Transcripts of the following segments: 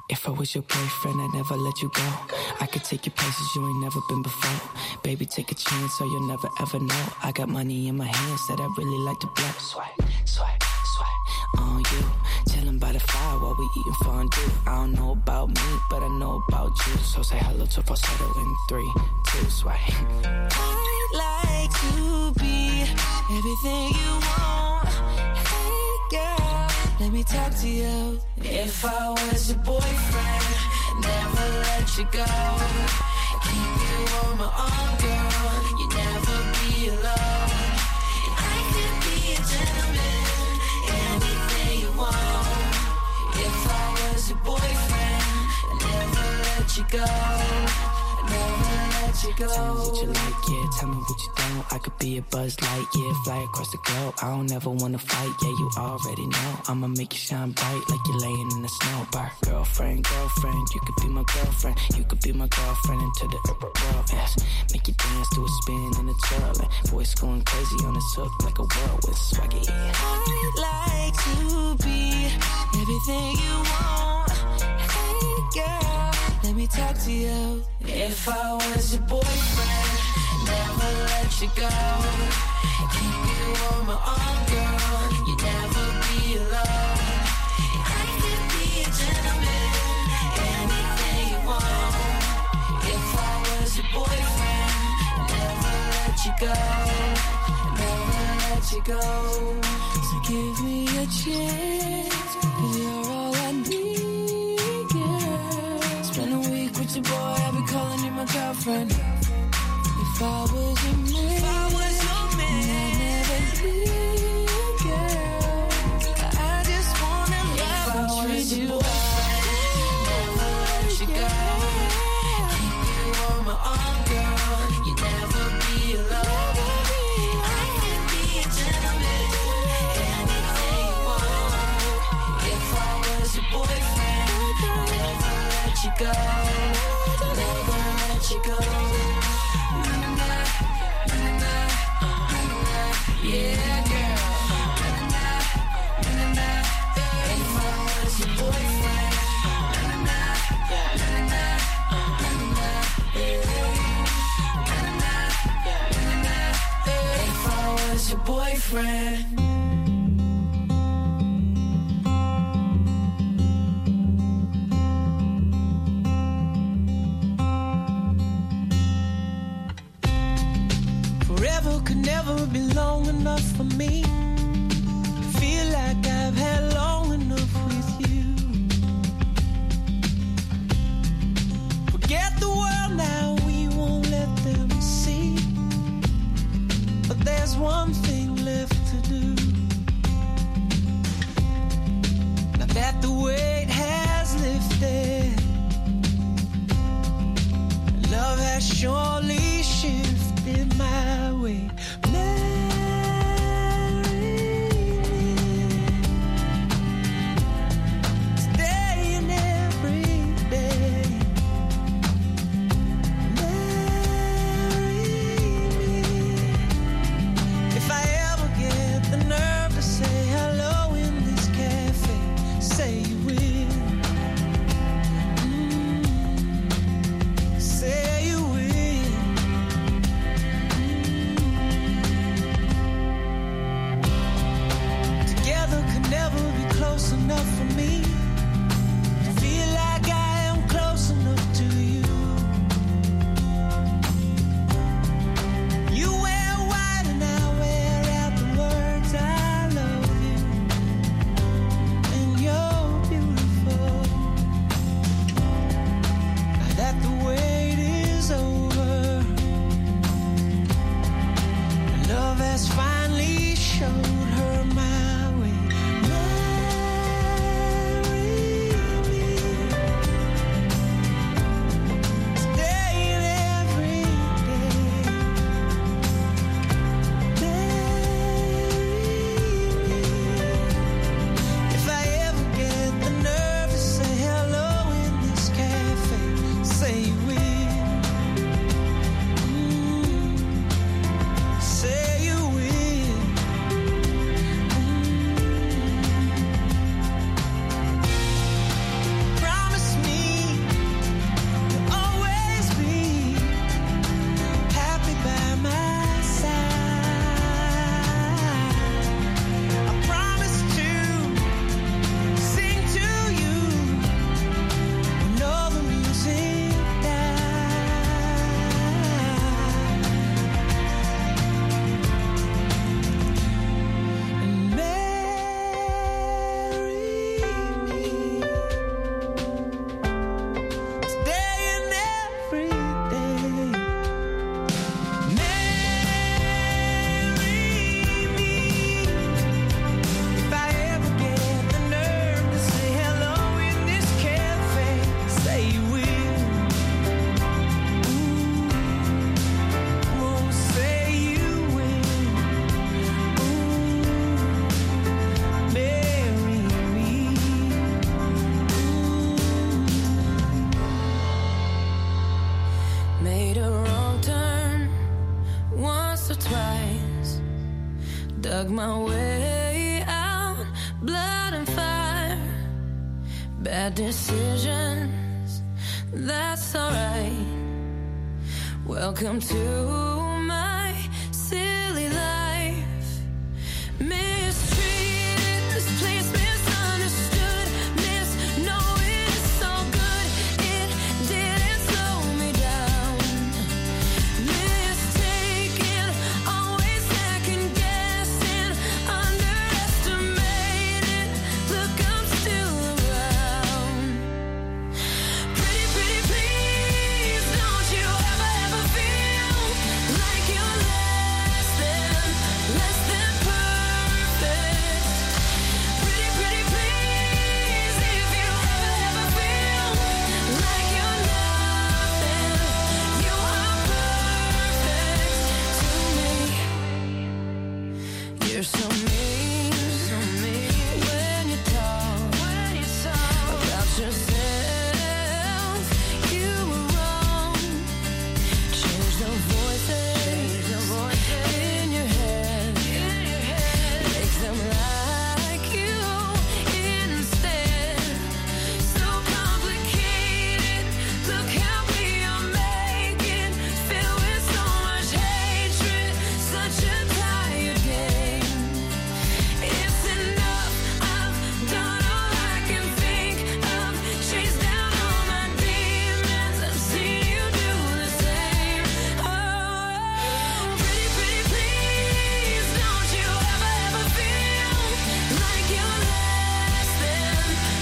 If I was your boyfriend, I'd never let you go. I could take you places you ain't never been before. Baby, take a chance so you'll never ever know. I got money in my hands that I really like to blow. Swipe, swipe, swipe on you. Chillin' by the fire while we eating fondue. I don't know about me, but I know about you. So say hello to falsetto in 3, 2, swipe. I'd like to be everything you want. Hey girl, let me talk to you. If I was your boyfriend, never let you go. Keep you on my arm, girl. You never be alone. I could be a gentleman, anything you want. If I was your boyfriend, never let you go. Never let you go. Tell me what you like, yeah, tell me what you don't. I could be a Buzz Light, yeah, fly across the globe. I don't ever wanna fight, yeah, you already know. I'ma make you shine bright like you're laying in the snow. Bar. Girlfriend, girlfriend, you could be my girlfriend. You could be my girlfriend into the world, yes. Make you dance to a spin and a twirl. And voice going crazy on this hook like a whirlwind swaggy. I'd like to be everything you want. Hey girl, let me talk to you. If I was your boyfriend, never let you go. Keep you on my arm, girl. You never be alone. I could be a gentleman, anything you want. If I was your boyfriend, never let you go. Never let you go. So give me a chance, 'cause you're all I need, girl. Spend a week with your boy, I'll be calling you my girlfriend. If I was your man, I'd never leave, girl. I just wanna love and treat you right. Never let you go. Keep you on my arm, girl. You never be alone. I can be a gentleman, anything you want. If I was your boyfriend, never let you go. Never let you go. Yeah, girl. If I was your boyfriend, if I was your boyfriend. Forever could never be long enough for me. Feel like I've had long enough with you. Forget the world now, we won't let them see. But there's one thing left to do. Now that the weight has lifted, love has surely shifted my way. Finally showed her my way. blood and fire, bad decisions, that's alright. Welcome to my silly life. Mistreated, this place misunderstood, misknowing it's so good, it didn't slow me down. Mistaken, always second guessing, underestimated, look I'm still around. Pretty, pretty please, don't you ever feel like you're less than perfect. Pretty, pretty please, if you ever feel like you're nothing, you are perfect to me. You're so mean when you talk about yourself. You were wrong. Change the voices in your head. Make them like you instead. So complicated. Look how we are making. Filled with so much hatred. Such a tired game. It's enough. I've done all I can think of. Chased down all my demons. I've seen you do the same. Oh, pretty, pretty please, don't you ever feel like you're less than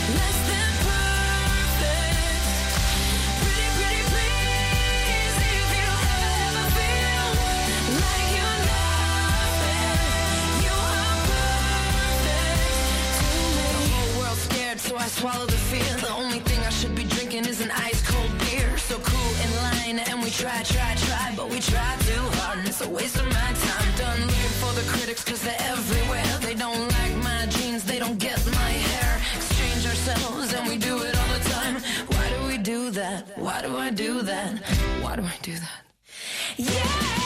perfect. Pretty, pretty please, if you ever feel like you're nothing, you are perfect to me. The whole world's scared, so I swallow the fear. The only thing I should be drinking is an ice cold beer. So cool in line, and we try, but we try too hard, and it's a waste of my time. Done looking for the critics, cause they're everywhere. They don't like my jeans, they don't get my hair. Exchange ourselves, and we do it all the time. Why do we do that? Why do I do that? Why do I do that? Yeah!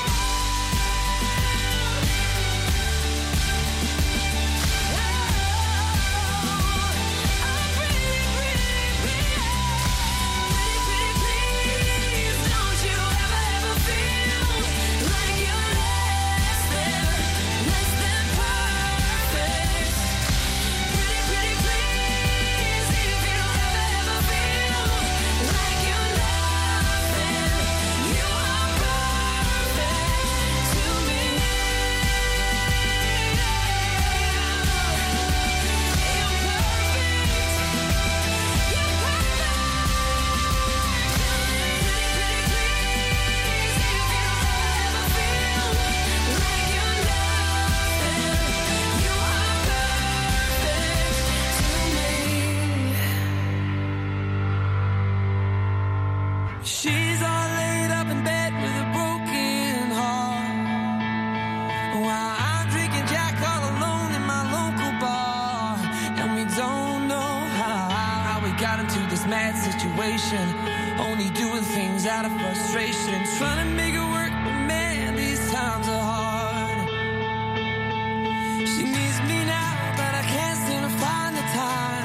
She's all laid up in bed with a broken heart, while I'm drinking Jack all alone in my local bar. And we don't know how we got into this mad situation, only doing things out of frustration, trying to make it work, but man, these times are hard. She needs me now, but I can't seem to find the time.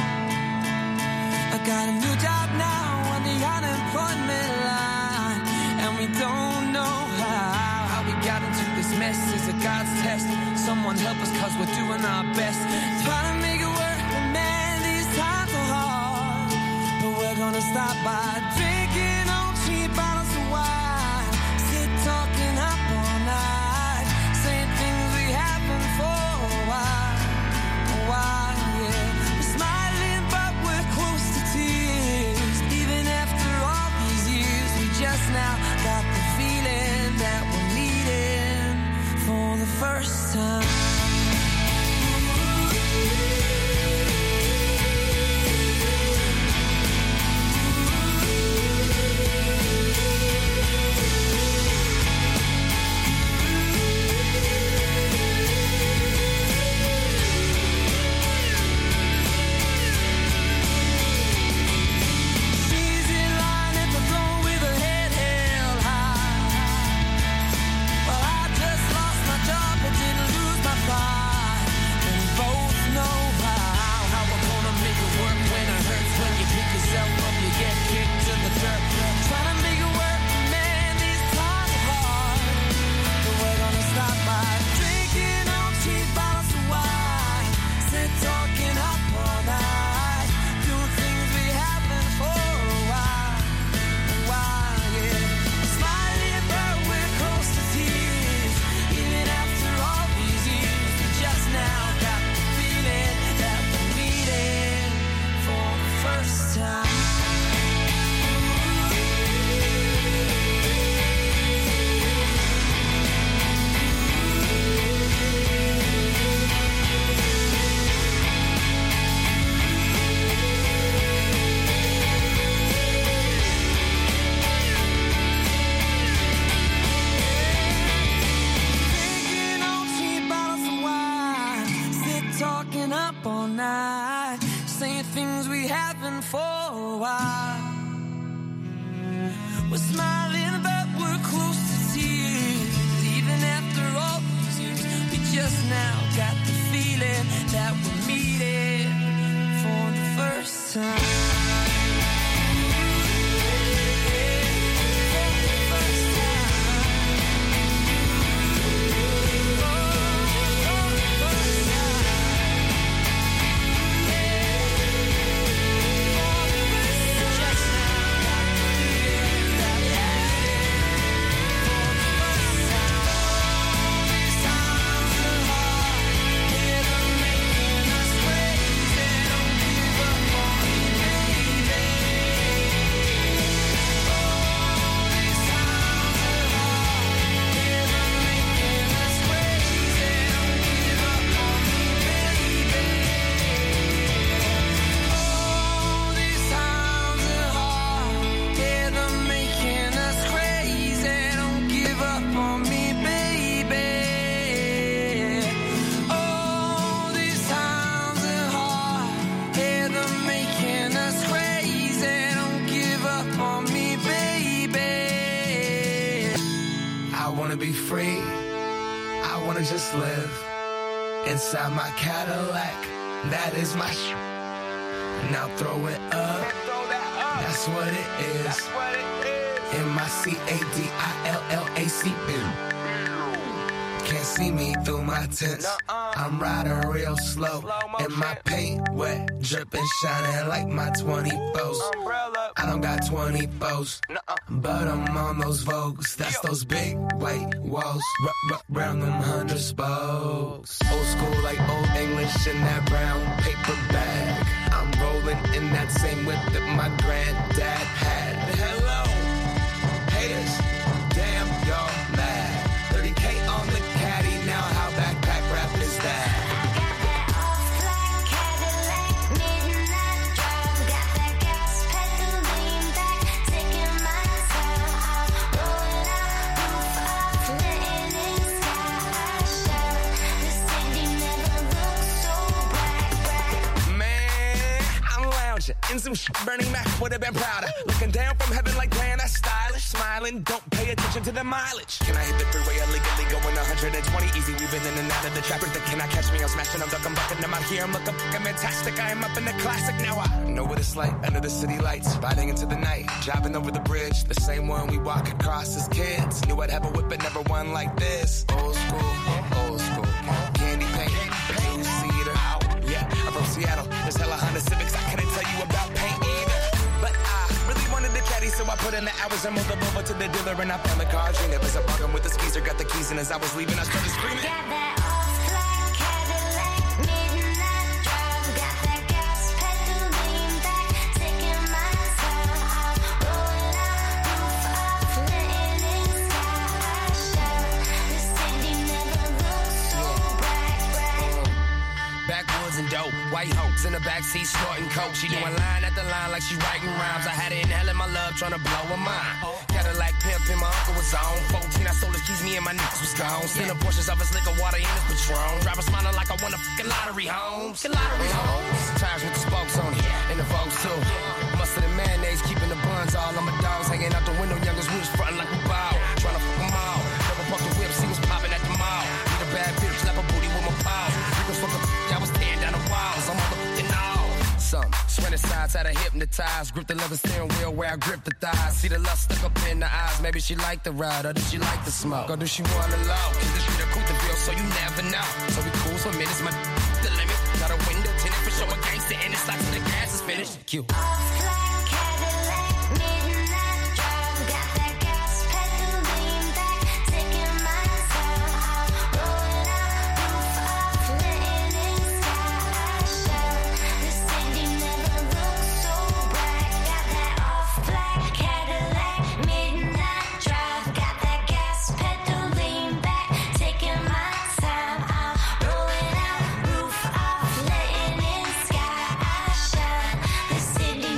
I got a new job now on the unemployment line, and we don't know how we got into this mess. It's a God's test. Someone help us, cause we're doing our best, trying to make it work, but man, these times are hard. But we're gonna stop by drinking on cheap bottles of wine, night, saying things we haven't for a while. We're smiling but we're close to tears. Even after all these years, we just now got the feeling that we're meeting for the first time. Be free. I wanna just live inside my Cadillac. That is my now throw it up. That's what it is. MICADILLAC. Can't see me through my tents. I'm riding real slow, and my paint wet, dripping, shining like my 24s. I don't got 24s, but I'm on those Vogues. That's those big white walls, round them 100 spokes. Old school like old English in that brown paper bag. I'm rolling in that same whip that my granddad had. Hello, haters, damn y'all mad. 30K on the caddy, now how backpack rap is that? In some shit, Bernie Mac would have been prouder. Looking down from heaven like, damn, that's stylish. Smiling, don't pay attention to the mileage. Can I hit the freeway illegally going 120 easy? We've been in and out of the traffic. Can I catch me? I'm smashing, I'm ducking, bucking. I'm out here, I'm looking fucking fantastic. I am up in the classic. Now I know what it's like under the city lights. Riding into the night, driving over the bridge. The same one we walk across as kids. Knew I'd have a whip, but never one like this. Old school, candy paint, two-seater. Yeah, I'm from Seattle. There's hella Honda Civics. I couldn't tell you about paint either. But I really wanted the caddy, so I put in the hours and moved over to the dealer. And I found the car dream. It was a bargain with the squeezer. Got the keys, and as I was leaving, I started screaming. Got that off-black Cadillac, midnight drive. Got that gas pedal, lean back, taking my time. I'm rolling out, roof off, letting it sky shine. The city never looks so bright. Backwoods and dope, white hopes in the backseat snorting coke. She doing line after line like she writing rhymes. I had her inhaling my love, trying to blow her mind. Cadillac pimpin', my uncle was on 14. I sold his keys, me and my niggas was gone. Sending portions of his liquor, water in his Patron. Driver smiling like I won a fucking lottery homes. Tires with the spokes on it, and the Vogue too. Mustard and mayonnaise, keeping the buns all on my dogs. Hanging out the window, youngest we was frontin' like we bow. Trying to fuck them all. Double puff the whip, see what's poppin' at the mall. Need a bad bitch, slap a booty with my paw. Freakers fuck I was tearing down the walls. I'm motherfucking all. Some swinging sides, had her hypnotized. Grip the leather steering wheel where I grip the thighs. See the lust stuck up in the eyes. Maybe she like the ride, or does she like the smoke? Or does she want the low? Cause the street a Coulterville, so you never know. So we cruise for minutes, my the limit. Got a window tinted for showing gangster, and it's like till the gas is finished. Cute. Off-black Cadillac, midnight drive. Got that gas pedal, lean back, taking my time. I'm rolling out, roof off, letting it sky shine. The city never looks so bright. Got that off-black Cadillac, midnight drive. Got that gas pedal, lean back, taking my time. I'm rolling out, roof off, letting it sky shine. The city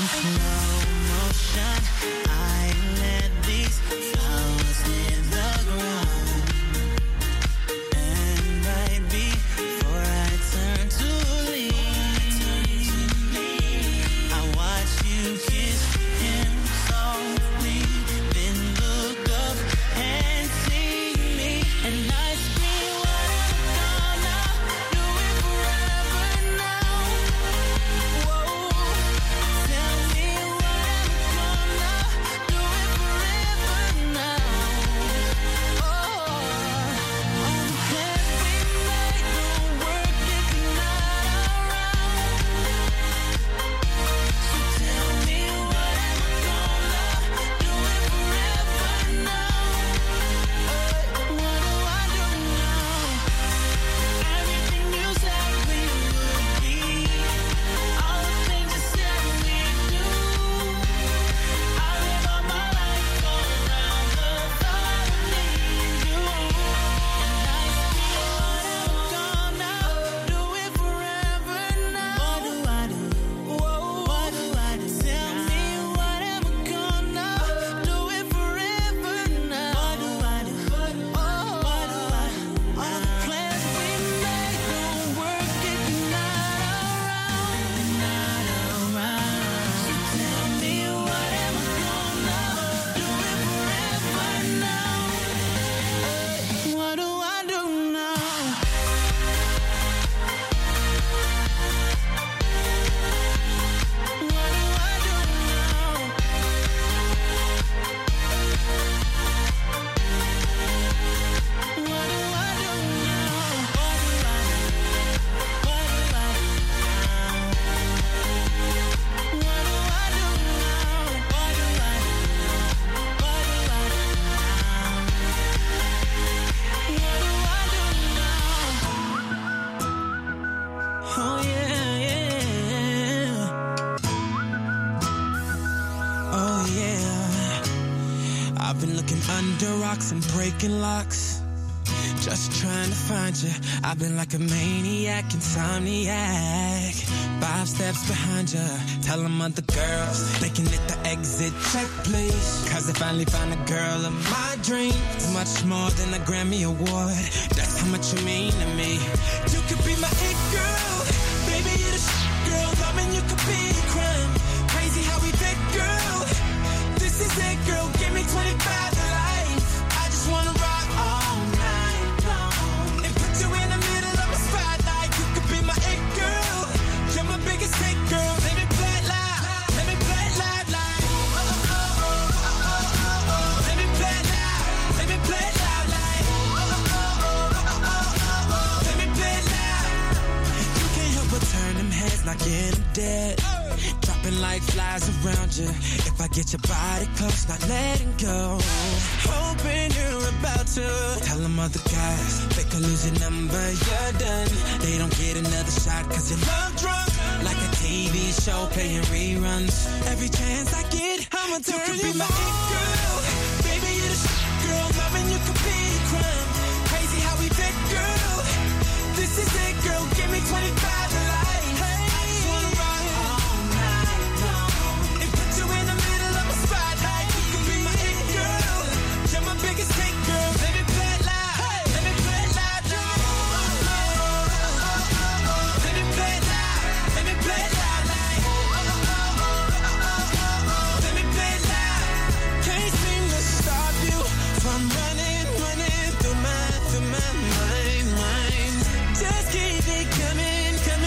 Under rocks and breaking locks, just trying to find you. I've been like a maniac, insomniac. 5 steps behind you, tell them other girls they can hit the exit check, please. Cause I finally found a girl of my dreams. Much more than a Grammy award, that's how much you mean to me. You could be my it girl, baby, you're the shit girl. Loving you could be a crime, crazy how we fit, girl. This is it, girl, give me 25 to life. I just wanna rock all night long and put you in the middle of my spotlight. You could be my it girl, you're my biggest hit, girl. Let me play it loud, let me play it loud, like oh, oh, oh, oh, oh, oh. Let me play it loud, let me play it loud, like oh, oh, oh, oh, oh, oh. Let me play it loud. You can't help but turn them heads, knocking them dead. Dropping like flies around you. If I get your body close, not letting go. Hoping you're about to tell them other guys they could lose your number, you're done. They don't get another shot cause you're love drunk, like a TV show playing reruns. Every chance I get, I'ma turn you be my it girl. Baby, you're the shit girl. Loving you could be a crime, crazy how we fit, girl. This is it, girl. Give me 25 to life. Hey, I just wanna rock all night long and put you in the middle of my spotlight. You can be my it girl, you're my biggest hit, girl. Let me play it loud, hey, let me play it loud, like oh, oh, oh, oh, oh. Let me play it loud, let me play it loud, like oh, oh, oh, oh, oh, oh. Let me play it loud. Can't seem to stop you from running through my mind. Just keep it coming,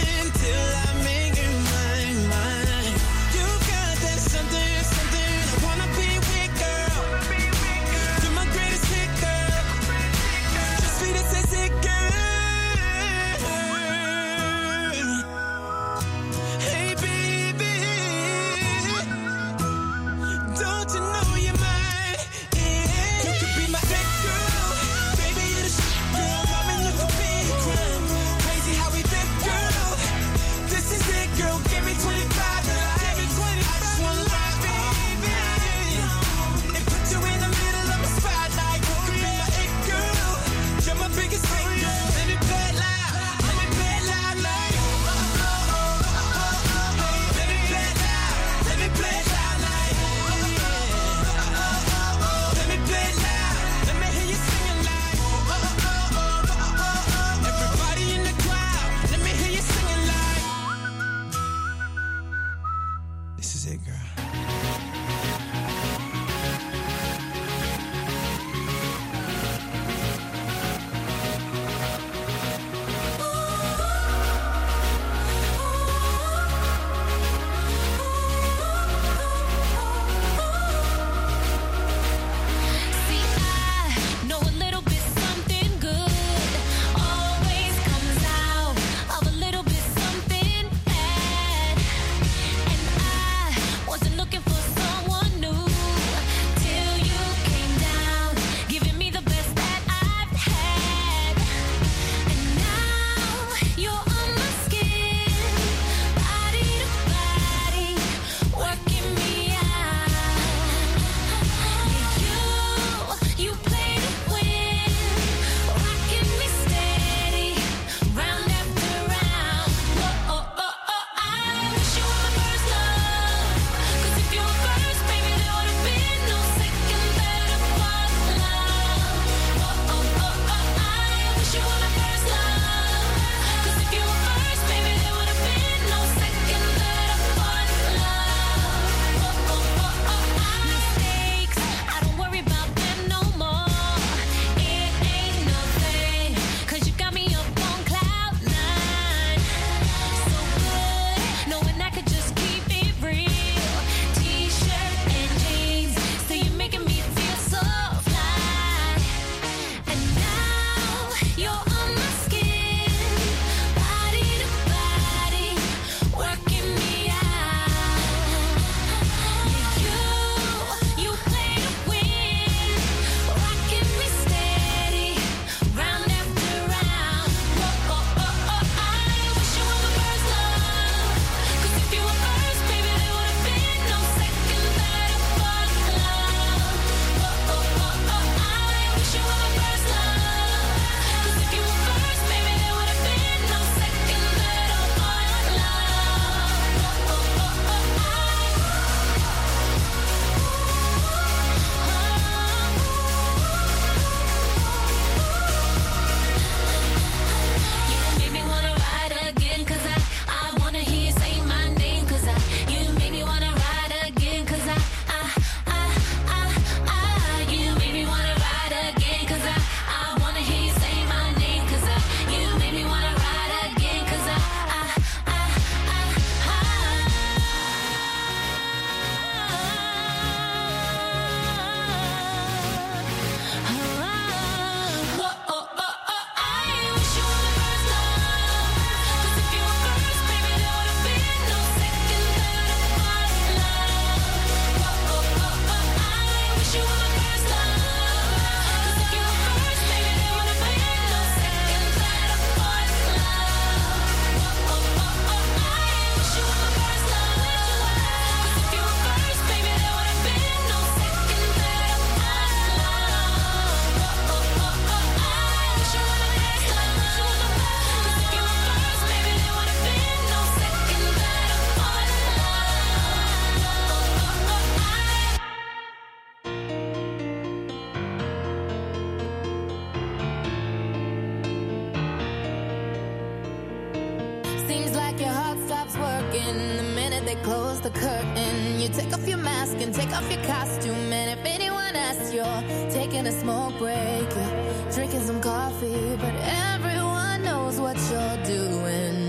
close the curtain. You take off your mask and take off your costume. And if anyone asks, you're taking a smoke break. You're drinking some coffee, but everyone knows what you're doing.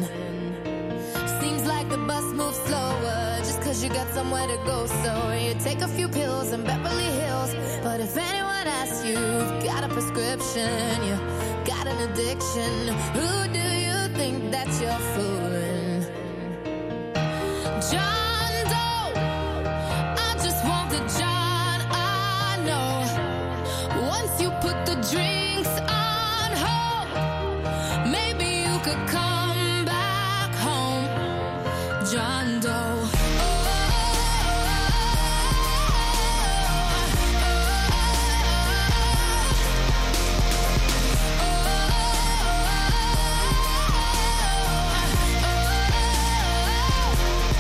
Seems like the bus moves slower just cause you got somewhere to go. So you take a few pills in Beverly Hills. But if anyone asks you, you've got a prescription, you got an addiction, who do you think that you're fooling? John Doe, I just want the John I know. Once you put the drinks on hold, maybe you could come back home. John Doe.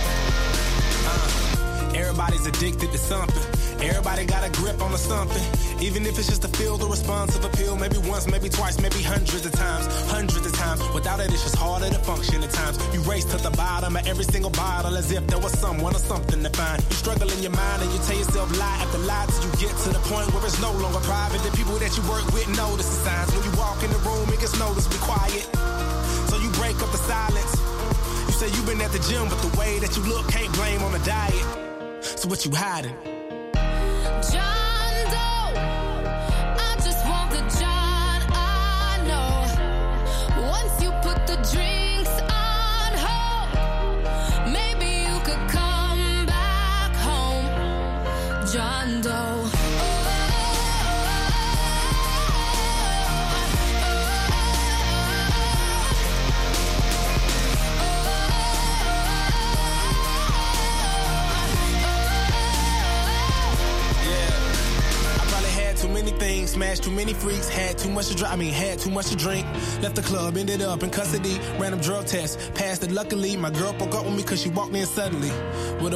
Everybody's addicted to something. Everybody got a grip on something. Even if it's just to feel the responsive appeal, maybe once, maybe twice, maybe hundreds of times. Without it, it's just harder to function at times. You race to the bottom of every single bottle as if there was someone or something to find. You struggle in your mind and you tell yourself lie after lie till you get to the point where it's no longer private. The people that you work with notice the signs. When you walk in the room, it gets noticeably quiet. So you break up the silence. You say you've been at the gym, but the way that you look can't blame on the diet. So what you hiding? John Doe, I just want the John I know. Once you put the drinks on hold, maybe you could come back home. John Doe. Things, smashed too many freaks, had too much to drink, left the club, ended up in custody, random drug test, passed it luckily, my girl broke up with me cause she walked in suddenly, with a